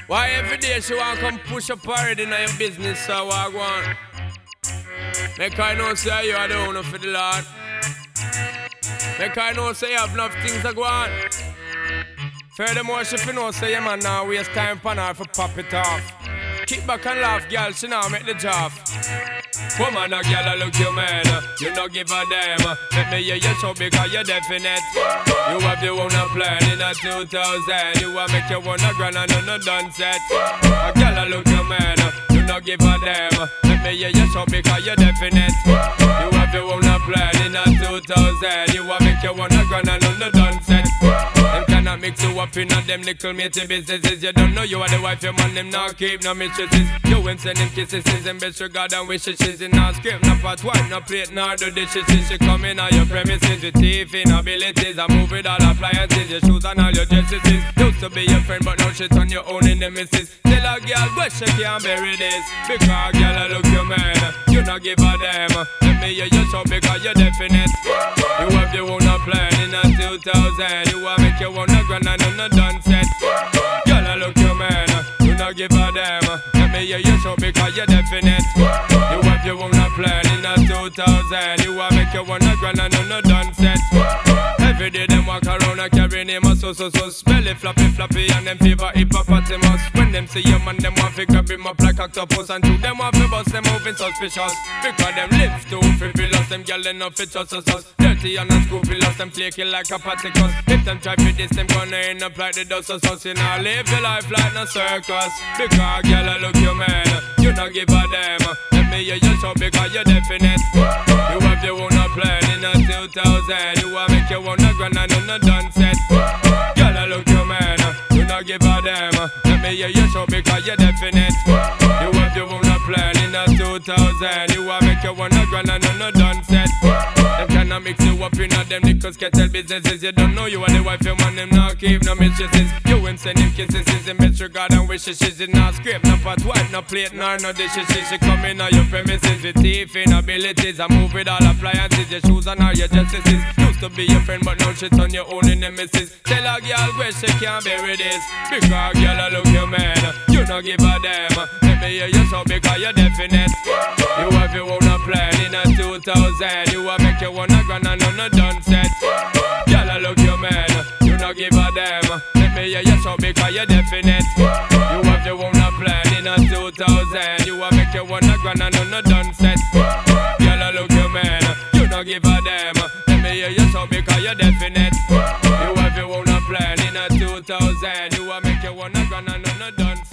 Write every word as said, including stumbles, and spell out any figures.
Why every day she want come push up already in your business, so what I want? Make I know say you are the owner for the Lord. Make I know say you have enough things to go on. Furthermore, she fi know say your man now waste time pan her for pop it off. Kick back and laugh, girl, she now make the job. Woman a girl, look you man, you no give a damn. Let me hear you show because you're definite. You have your own plan in a two thousand. You want make your one a grand and you no done set. A girl, look you man, you no give a damn. Let me hear you show because you're definite. You have your own plan in a two thousand. You want make your one a grand and you no done set. Them cannot mix you up in a them little matey businesses. You don't know you are the wife, your man them not keep no mistresses. You ain't send him kisses, and best regard and wishes. She's in no script, no pot wine, no plate, nor do dishes. She come in on your premises with teeth inabilities. I move with all appliances, your shoes and all your dresses. Used to be your friend, but now she turn your own in the missus. Tell a girl, but she can't bury this. Because girl, I look you man, you not give a damn. Let me hear you show because you're definite. You have your own plan in a two thousand. You want make your own a grand and you not done set. Girl, I look you man, you not give a damn. Let me hear you show because you're definite. You have your own plan in a two thousand. You want make your own a grand and you not done set. Every day them walk around and carry name a so so so. Belly floppy floppy and them fever hippopotamus. When them see you man them want to grab him up like octopus. And two them want to bust them moving suspicious. Because them lips too frivolous. Them gyal they not fit just us us. Dirty and unscrupulous. Them flaky like a paticus. If them try for this them gonna end up like the dust of us. You know live your life like no circus. Because gyal I look you man, you not give a damn. Let me hear you show because you're definite. You have your own plan in a two thousand. You want make your own a grand and you not done set. Girl, I look you man, you not give a damn. Let me hear you show because you're definite. You have your own plan in a two thousand. You want make your own a grand and you not done set. Them cannot mix you up in a them nickels kettle businesses. You don't know you are the wife, your man them not keep no mistresses. You ain't send him kisses, in best regard and wishes. She's in no script, no pot wipe, no plate, nor no dishes. She come in on your premises with teeth inabilities. I move with all appliances, your shoes and all your dresses. Used to be your friend, but now she turn your own in the missus. Tell a girl where she can't bury this. Because girl, I look you man, you don't give a damn. Let me hear you so because you're definite. You have your own plan in a two thousand. You want make your own a grand and you not done set. Girl, I look you man, you don't give a damn. Let me hear you so because you're definite. You have your own plan in a two thousand. You want make your own a grand and you not done set. Girl, I look you man, you don't give a damn. Let me hear you so because you're definite. You have your own plan in a two thousand. You want make your own a grand and you not done set.